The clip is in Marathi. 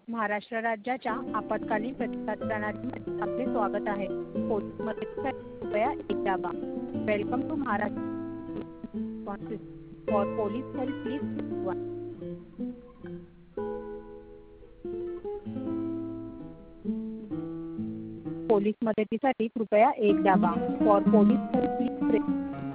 महाराष्ट्र राज्याच्या आपत्कालीन प्रतिसाद प्रणालीमध्ये आपले स्वागत आहे. पोलीस मदतीसाठी कृपया एक दाबा. Welcome to Maharashtra for police help please 1. Police मदतीसाठी कृपया एक दाबा. For police help please 3.